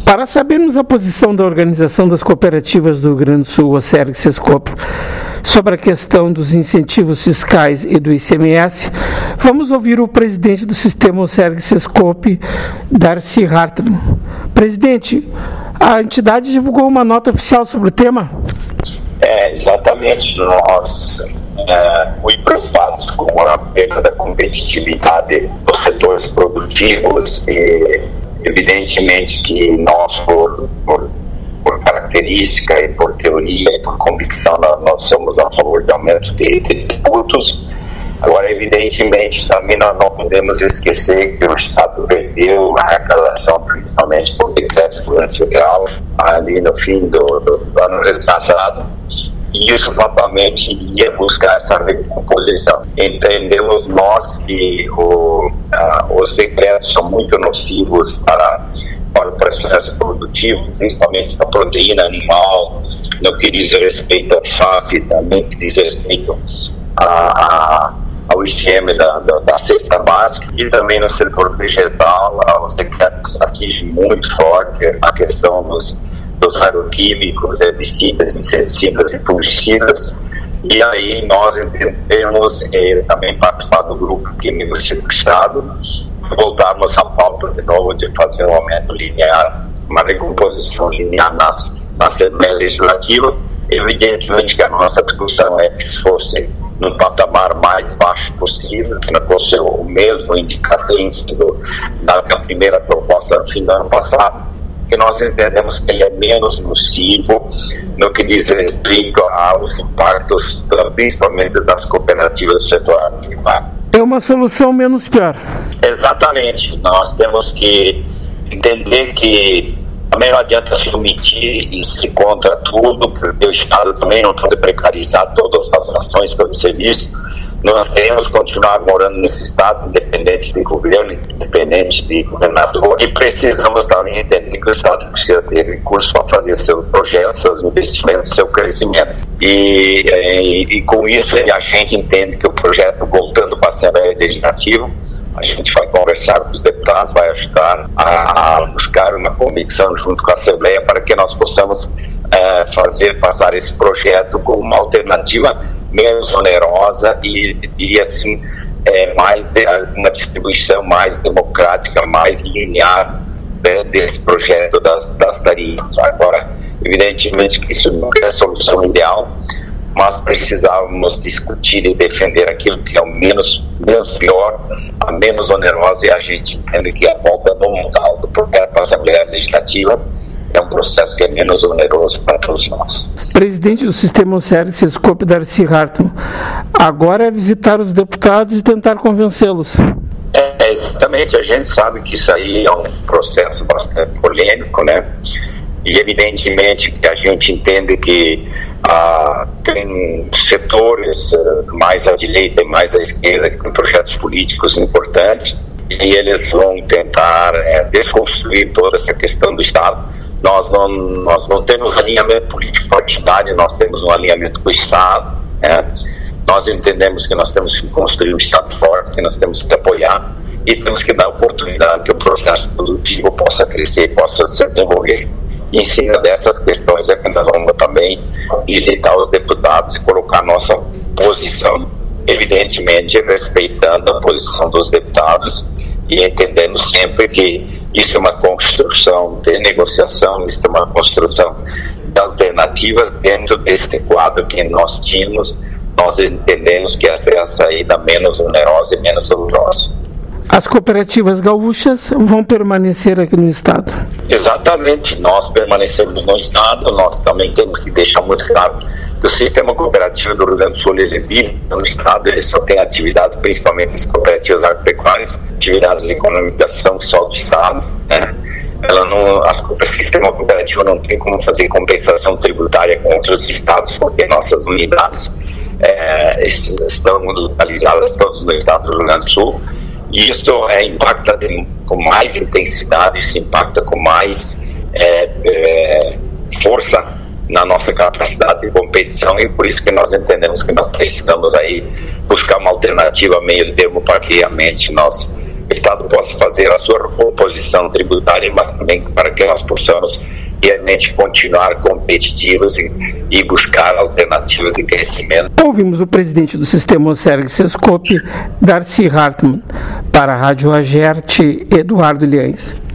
Para sabermos a posição da Organização das Cooperativas do Rio Grande do Sul, a Serg-Sescope, sobre a questão dos incentivos fiscais e do ICMS, vamos ouvir o presidente do sistema Serg-Sescope, Darcy Hartmann. Presidente, a entidade divulgou uma nota oficial sobre o tema? Exatamente. Nós, muito preocupados com a perda da competitividade dos setores produtivos e, evidentemente, que nós, por característica e por teoria e por convicção, nós somos a favor de aumento de tributos. Agora, evidentemente, também nós não podemos esquecer que o Estado perdeu a arrecadação, principalmente por decreto do governo federal, ali no fim do ano retrasado, e isso fatalmente ia buscar essa recomposição. Entendemos nós que os decretos são muito nocivos para o processo produtivo, principalmente a proteína animal, no que diz respeito ao FAF, também no que diz respeito ao ICM da cesta básica, e também no setor vegetal. Os decretos atingem muito forte a questão dos agroquímicos, herbicidas, inseticidas e fungicidas. E aí nós entendemos, também participar do grupo que negocia com o Estado, voltarmos à pauta de novo de fazer um aumento linear, uma recomposição linear na Assembleia Legislativa. Evidentemente que a nossa discussão é que se fosse no patamar mais baixo possível, que não fosse o mesmo indicadente da primeira proposta no fim do ano passado, que nós entendemos que ele é menos nocivo no que diz respeito aos impactos, principalmente das cooperativas do setor agrícola. É uma solução menos pior. Exatamente. Nós temos que entender que também não adianta se omitir e se contra tudo, porque o Estado também não pode precarizar todas as ações pelo serviço. Nós queremos continuar morando nesse Estado, independente de governo, independente de governador, e precisamos também entender que o Estado precisa ter recursos para fazer seus projetos, seus investimentos, seu crescimento. E com isso a gente entende que o projeto, voltando para a Assembleia Legislativa, a gente vai conversar com os deputados, vai ajudar a buscar uma convicção junto com a Assembleia para que nós possamos passar esse projeto como uma alternativa menos onerosa e, diria assim, uma distribuição mais democrática, mais linear, né, desse projeto das tarifas. Agora, evidentemente que isso não é a solução ideal, mas precisávamos discutir e defender aquilo que é o menos pior, a menos onerosa, e a gente entende que a volta normal do projeto para a Assembleia Legislativa é um processo que é menos oneroso para todos nós. Presidente do Sistema Serg-Sescope, Darcy Hartmann, agora é visitar os deputados e tentar convencê-los. Exatamente, a gente sabe que isso aí é um processo bastante polêmico, né? E evidentemente que a gente entende que tem setores mais à direita e mais à esquerda que têm projetos políticos importantes, e eles vão tentar desconstruir toda essa questão do Estado. Nós não temos alinhamento político partidário, nós temos um alinhamento com o Estado, né? Nós entendemos que nós temos que construir um Estado forte, que nós temos que apoiar e temos que dar oportunidade que o processo produtivo possa crescer, possa se desenvolver. E em cima dessas questões é que nós vamos também visitar os deputados e colocar nossa posição, evidentemente respeitando a posição dos deputados e entendendo sempre que isso é uma construção de negociação, isso é uma construção de alternativas dentro deste quadro que nós tínhamos. Nós entendemos que essa é a saída menos onerosa e menos dolorosa. As cooperativas gaúchas vão permanecer aqui no Estado? Exatamente, nós permanecemos no Estado. Nós também temos que deixar muito claro que o sistema cooperativo do Rio Grande do Sul, ele vive no Estado, ele só tem atividades, principalmente as cooperativas agropecuárias, atividades de economização só do Estado, né? O sistema cooperativo não tem como fazer compensação tributária com outros estados, porque nossas unidades estão localizadas todas no Estado do Rio Grande do Sul. E isso impacta com mais intensidade, isso impacta com mais força na nossa capacidade de competição, e por isso que nós entendemos que nós precisamos aí buscar uma alternativa meio termo para que realmente o Estado possa fazer a sua composição tributária, mas também para que nós possamos realmente continuar competitivos e buscar alternativas de crescimento. Ouvimos o presidente do Sistema OCERG Sescope, Darcy Hartmann. Para a Rádio Agerte, Eduardo Liães.